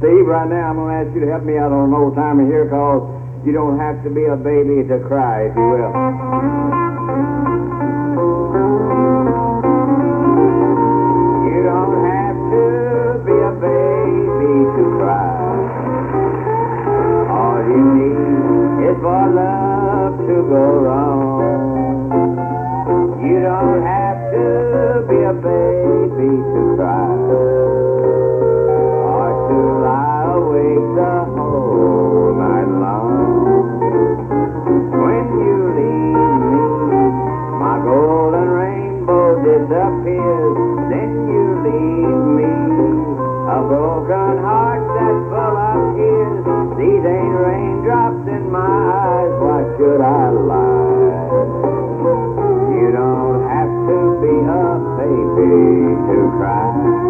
Steve, right now I'm going to ask you to help me out on an old timer here called You Don't Have to Be a Baby to Cry, if you will. You don't have to be a baby to cry. All you need is for love to go wrong. You don't have to be a baby to cry. The whole night long. When you leave me, my golden rainbow disappears. Then you leave me a broken heart that's full of tears. These ain't raindrops in my eyes. Why should I lie? You don't have to be a baby to cry.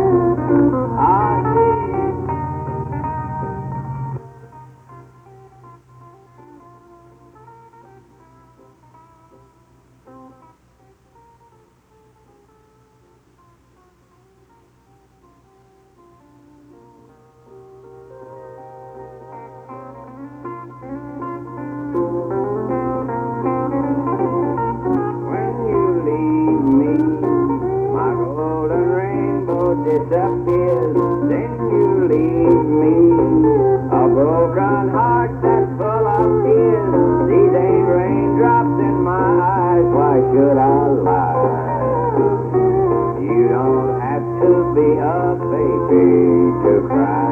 Disappears, then you leave me a broken heart that's full of tears. These ain't raindrops in my eyes. Why should I lie? You don't have to be a baby to cry.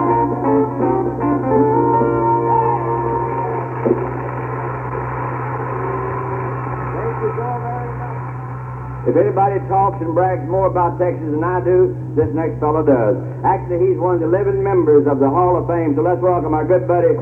Thank you so very much. If anybody talks and brags more about Texas than I do, this next fellow does. Actually, he's one of the living members of the Hall of Fame, so let's welcome our good buddy